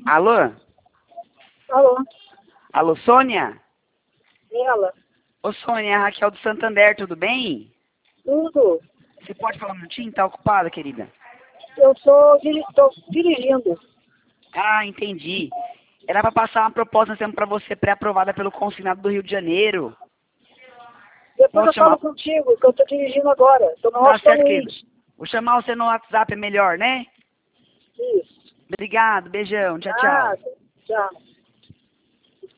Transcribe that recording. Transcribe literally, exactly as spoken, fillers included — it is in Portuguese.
Alô? Alô? Alô, Sônia? Ela? Ô, Sônia, é a Raquel do Santander, tudo bem? Tudo. Você pode falar um minutinho? Tá ocupada, querida? Eu tô, diri tô dirigindo. Ah, entendi. Era para passar uma proposta nós temos para você pré-aprovada pelo Consignado do Rio de Janeiro. Depois Posso eu falo chamar? contigo, que eu tô dirigindo agora. Tô no Tá Alto São certo, querido. Luís. Vou chamar você no WhatsApp, é melhor, né? Isso. Obrigado, beijão, tchau, tchau. Ah, tchau.